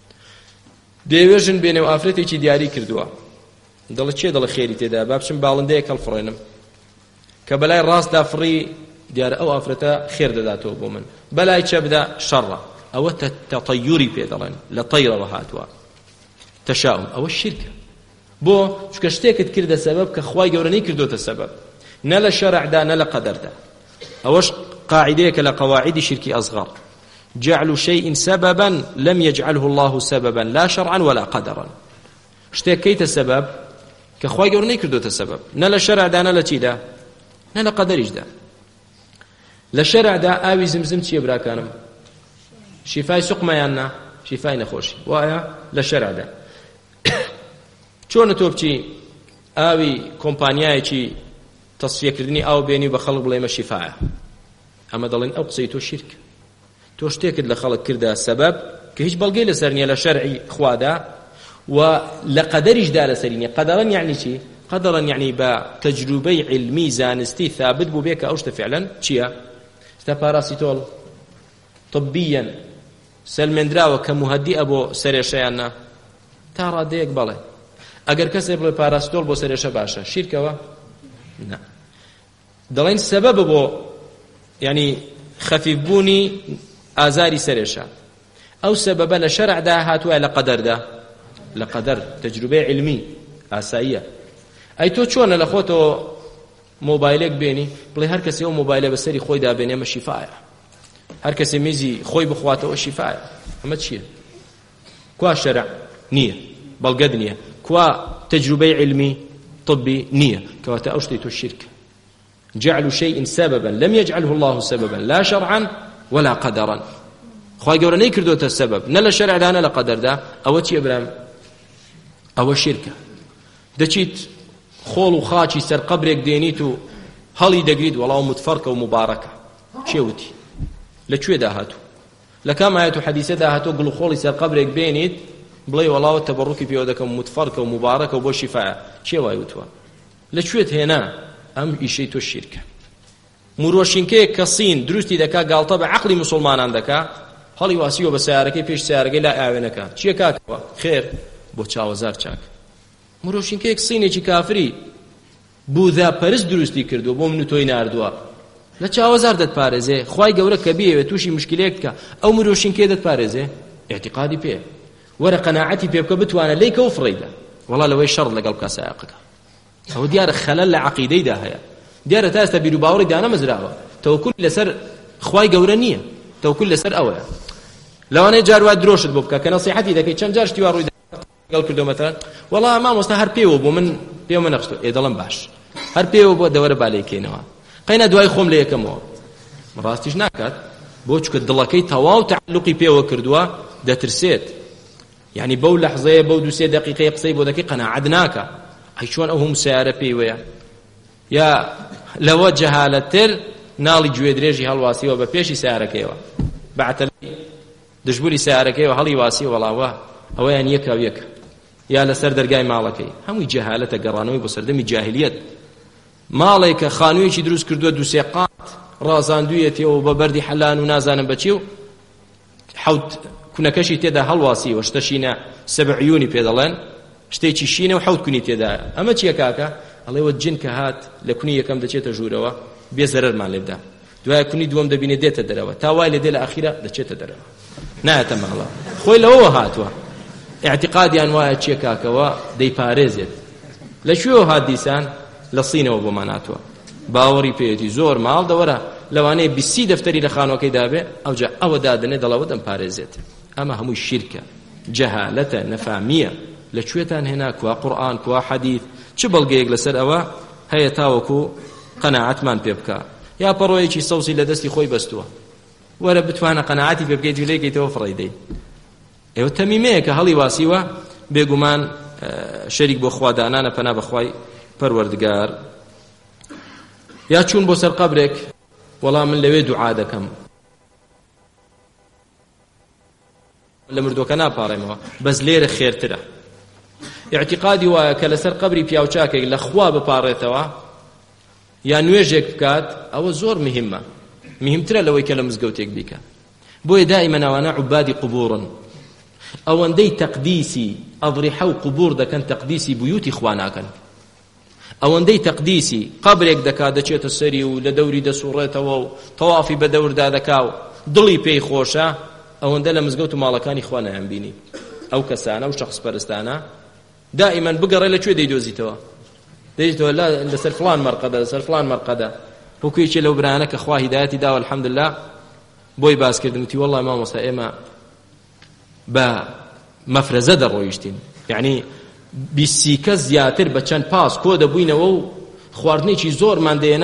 دێوێژن بێنێ و ئافرەتێکی دیاری کردووە دڵە چێ دڵە خێری تێدا با بچم باڵندەیەک هەڵفڕێنم کە بەلای ڕاستدا فڕی دیارە ئەو ئافرەتە خێر دەداتەوە بۆ من بەلای چەپدا شەڕە ئەوە تەطەیوری پێ دەڵێن لە تەیرەوە هاتووە تەشاؤم ئەوە شیرکە بۆ چکە شتێکت کردە سەبەب کە خوای گەورە نەیکردوتە سەبەب نە لە شەرعدا نە لە قەدەردا ئەوەش قاعدەیەکە لە قەواعیدی شرکی ئەزغەر جعل شيء سببا لم يجعله الله سببا لا شرعا ولا قدرا شتێک کەیتە سەبەب کە خوای گەورە نەیکردوتە سەبەب نە لە شەرعدا نە لە چیدا نە لە قەدەریشدا لە شەرعدا ئاوی زمزم چییە براکانم؟ شیفای سوقمەیان نا شیفای نەخۆشی وایە لە شەرعدا. چۆنە تۆ بچی ئاوی کۆمپانیایەکی تەصفیەکردنی ئاو بێنی بە خەڵک بڵێمە شیفایە، ئەمە دەڵێن ئەو قسەی تۆ شیرک، تۆ شتێکت لە خەڵک کردا سەبەب کە هیچ بەڵگەی لەسەر نییە لە شەرعی خوادا و لە قەدەریشدا لەسەری نییە. قەدەرەن یعنی چی؟ قەدەرەن یعنی بە تەجروبەی علمی زانستی ثابت بوو بێ کە ئەو شتە فعلەن چییە؟ ستا پاراسیتۆڵ طبیەن سەلمێنراوە کە مهدیە بۆ سەرێشەیان نا تا ڕادەیەک بەڵێ. ئەگەر کەسێک بڵێ پاراستۆل بۆ سەرێشە باشە شیرکەوە؟ نا. دەڵێن سەبەبە بۆ یعنی خەفیفبوونی ئازاری سەرێشە. ئەو سەبەبە لە شەرعدا هاتووە لە قەدەردا، لە قەدەر تەجروبەی علمی ئاساییە. ئەی تۆ چۆنە لە خۆتەوە مۆبایلێک بێنی بڵێ هەر کەسێ ئەو مۆبایلە بەسەری خۆی دابێنێ ئەمە شیفایە، هەر کەسێ میزی خۆی بخواتەوە شیفایە. ئەمە چییە؟ کوا شەرع نییە، بەڵگەت نییە، کوا تەجروبەی علمی طبی نییە، کەواتە ئەو شتەی تۆ شیرکە. جعل شيء سببا لم يجعله الله سببا لا شرعا ولا قدرا. خوای گەورە نەیکردوتە سەبەب نە لە شەرعدا نە لە قەدەردا. ئەوە چییە برام؟ ئەوە شیرکە. دەچیت خۆڵ و خاچی سەر قەبرێک دێنیت و هەڵی دەگریت وەڵاو متفەرکە و مبارەکە. چێوتی؟ لەکوێدا هاتوو؟ لە کام ئایەت و حەدیثەدا هاتووە گوڵ و خۆڵی سەر قەبرێک بێنیت بڵێ وەڵاو تەبەڕوکی پێوە دەکەم متفەرکە و مبارەکە و بۆ شیفایە. چێ وای وتووە؟ لەکوێت هێنا؟ ئەم ئیشەی تۆ شیرکە. مرۆشینکەیەک کە سین دروستی دەکا گاڵتە بە عەقڵی مسلمانان دەکا هەڵی واسیوە بە سیارەکەی پێش سیارەکەی لا ئاوێنەکە. چییە کاکەوە؟ خێر بۆ چاوەزار چاک. مرۆشینکەیەک سینێکی کافری بوودا پەرست دروستی کردو بۆ من و تۆی ناردووە لە چاوەزار دەتپارێزێ. خوای گەورە کە بیەوێ تووشی مشکلەیەک بکە ئەو مرۆشینکەیە دەتپارێزێ. اعتقادی پێ وەرە قەناعەتی پێ بکە بتوانە لێیکە و فڕیدا وەڵا لەوەی شەڕ لەگەڵ بکە سایقەکە. ئەوە دیارە خەلەل لە عەقیدەیدا هەیە، دیارە تا ئێستا بیر و باوەڕی دانەمەزراوە. تەوەکول لەسەر خوای گەورە نییە، تەوەکول لەسەر ئەوەیە. لەوانەیە جاروا درۆشت بۆ بکە کە نەسیحەتی دەکەی چەند جار شتی وا ڕووی دەگەڵ کردو مەتەن وەڵا مامۆستا هەر پێوە بۆ من پێوە نەخستۆ ئێ دەڵم باش هەر پێوە بۆ دەوەرە بالێکێنەوە قەینە دوای خۆم لە یەکەمەوە. ڕاستیش ناکات بۆ چکە دڵەکەی تەواو تعلقی پێوە کردووە دەترسێت. یعنی بەو لەحزەیە بەو دو سێ دەقیقەیە قسەی بۆ دەکەی قەناعەت ناکە. ئەی چۆن ئەو هەموو سیارە پێی وەیە؟ یا لەوە جەهالەتتر ناڵی گوێ درێژی هەڵواسیوە بە پێشی سیارەکەیەوە بەعتەلی دژبوری سیارەکەیەوە هەڵی واسی وەڵاوە ئەوەیان یەکە و یەکە یا لەسەر دەرگای ماڵەکەی. هەمووی جەهالەتە گەڕانەوەی بۆ سەردەمی جاهلیەت. ماڵێک کە خانوویەکی دروست کردووە دووسێ قات ڕازاندوویەتەوە بە بەردی حەلان و نازانم بەچی و حەوت کونەکەشی تێدا هەڵواسیوە شتەشینە سەبعیونی پێ دەڵێن شتێکی شینە و حەوت کونی تێدایە. ئەمە چییە کاکە؟ ئەڵێوە جن کە هات لە کونی یەکەم دەچێتە ژوورەوە بێ زەرەرمان لێ بدە، دوای کونی دووەم دەبینێ دێتە دەرەوە تا وای لێ دێ لە ئەخیرە دەچێتە دەرەوە نایەتە ماڵە. خۆی لەوەوە هاتووە اعتقادیان وایە چییە کاکەوە دەیپارێزێت. لەکوێوە هات دیسان؟ لە سینەوە بۆمان هاتووە. باوەڕی پێێتی زۆر ماڵ دەوەرە لەوانەیە 20 دەفتەری لە خانووەکەی دابێ ئەوجا ئەوە دادنێ دەڵەوە دەمپارێزێت. ئەمە هەمووی شیرکە، جەهالەتە، نەفامیە. لەکوێتان هێنا؟ کوا قورئان کوا حەدیث چ بەڵگەیەک لەسەر ئەوە هەیە تاوەکو قەناعەتمان پێ بکە؟ یا پەڕۆیەکی سەوزی لە دەستی خۆی بەستووە وەرە بتوانە قەناعەتی پێ بکەیت جوولەیەکەیتەوە فڕیدەی. ئێوە تەمیمەیە کە هەڵی واسیوە بێگومان شەریک بۆ خوادانانە پەنا بەخوای پەروەردگار. یا چوون بۆ سەر قەبرێک وەڵام من لەوێ دوعا دەکەم لە مردووەکە ناپاڕێمەوە بەس لێرە خێرترە. اعتقادی وایە کە لەسەر قەبری پیاوچاکێک لە خوا بپاڕێتەوە یا نوێژێک بکات ئەوە زۆر مهمە، مهمترە لەوەی کە لە مزگەوتێک بیکە. بۆیە دائیمەن ئەوانە عوبادی قوبورن، ئەوەندەی تەقدیسی ئەضریحە و قوبور دەکەن تەقدیسی بویوتی خوا ناکەن. ئەوەندەی تەقدیسی قەبرێک دەکات دەچێتە سەری و لە دەوری دەسوڕێتەوە و تەوافی بە دەوردا دەکا و دڵی پێی خۆشە ئەوەندە لە مزگەوت و ماڵەکانی خوا نەیانبینی. ئەو کەسانە و شەخص پەرستانە دائیمەن بگەڕێ لەکوێ دەیدۆزیتەوە؟ دەیتەوە لەسەر فڵان مەرقەدە لەسەر فڵان مەرقەدە. وەکوێکی لەو برانە کە خوا هیدایەتی داوە الحەمدولله بۆی باسکردن وتی وەڵڵای مامۆستا ئێمە بە مەفرەزە دەڕۆیشتین، یعنی 20 کەس زیاتر بە چەند پاس کۆ دەبووینەوە و خواردنێکی زۆرمان دێنا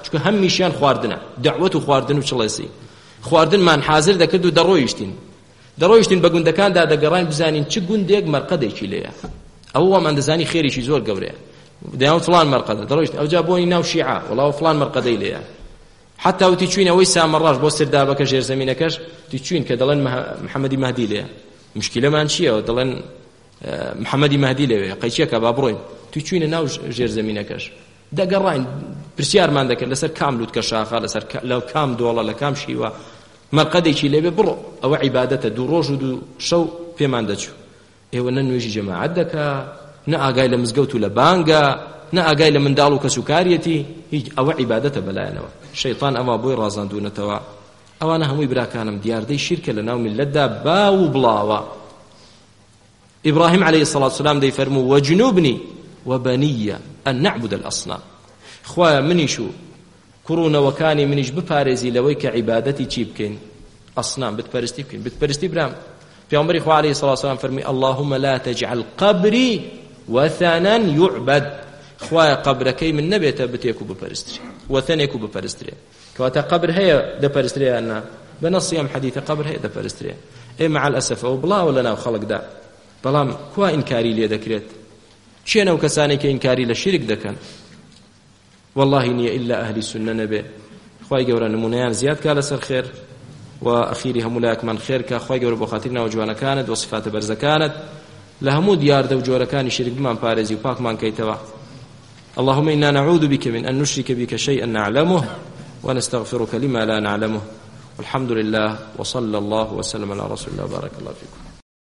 چونکە هەمیشیان خواردنە دعوت و خواردن و چڵێسی خواردنمان حاضر دەکرد و دەڕۆیشتین بە گوندەکاندا دەگەڕاین بزانین چ گوندێک مەرقەدێکی لێیە ئەوەمان دەزانی خێریشی زۆر گەورەیە دەیان فڵان مەرقەدە دەڕۆیشت ئەوجا بۆنی ناو شیعە وەڵاو فڵان مەرقەدەی لێیە حتا وتی چوینەوەی سامەڕاش بۆ سەردابەکە ژێرزەمینەکەش تی چوین کە دەڵێن محەممەدی مەهدی لێیە مشکلەمان چییە دەڵێن محەممەدی مەهدی لەوێ قەیچێکە با بڕۆین تو چوینە ناو ژێرزەمینەکەش دەگەڕاین پرسیارمان دەکرد لەسەر کام لووتکە شاخە لەسەر لەو کام دۆڵە لە کام شیوە مەرقەدێکی لێبێ بڕۆ ئەوە عیبادەتە دوو ڕۆژ و دوو شەو پێمان دەچوو ئێوە نە نوێژی جەماعەت دەکا نە ئاگای لە مزگەوت و لە بانگە نە ئاگای لە منداڵ و کەسوکاریەتی هیچ ئەوە عیبادەتە بەلایەنەوە شەیطان ئەوە بۆی ڕازاندوونەتەوە ئەوانە هەمووی براکانم دیاردەی شیرکە لە ناو میلەتدا با و بڵاوە إبراهيم عليه الصلاة والسلام دي فرمو وجنوبني وبني أن نعبد الأصنام خوايا منيشو كورونا وكاني منيش ببارزي لويك عبادتي تشيبكين أصنام بتبرستي بكين بتبرستي برام في عمر إخوة عليه الصلاة والسلام فرمي اللهم لا تجعل قبري وثنا يعبد خوايا قبركي من نبيته بتيكو ببرستري وثنيكو ببرستري كواتا قبر هي دبرستري أنا بنص يوم حديث قبر هي دبرستري إيه مع الأسف أو بلا ولا ناو خلق دا بەڵام کوا ئینکاری لێ دەکرێت چێنە و کەسانێک کە ئینکاری لە شیرک دەکەن والله نییە ئیلا ئەهلی سونە نەبێ خوای گەورە نمونەیان زیاد کا لەسەر خێر و ئەخیری هەموو لایەکمان خێر کا خوای گەورە بۆ خاتری ناو جوانەکانت و صفاتە بەرزەکانت لە هەموو دیاردە و جۆرەکانی شیرک بمان پارێزی و پاکمان کەیتەوە اللهم إنا نعوذ بك من أن نشرك بك شيئا نعلمه ونستغفرك لما لا نعلمه والحمد لله وصلى الله وسلم على رسول الله بارك الله فيكم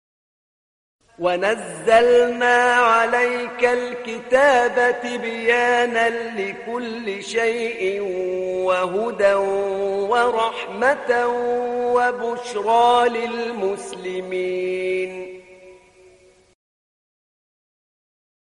ونزلنا عليك الكتاب تبيانا لكل شيء وهدى ورحمة وبشرى للمسلمين